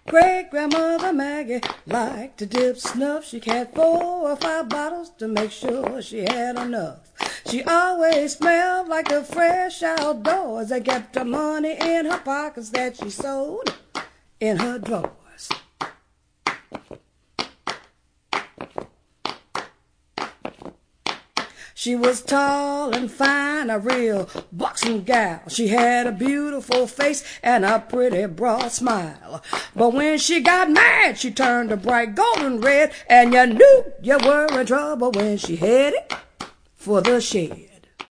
Great-grandmother Maggie liked to dip snuff. She had 4 or 5 bottles to make sure she had enough. She always smelled like the fresh outdoors and kept her money in her pockets that she sewed in her drawers. She was tall and fine, a real buxom gal. She had a beautiful face and a pretty broad smile. But when she got mad, she turned a bright golden red, and you knew you were in trouble when she headed for the shed.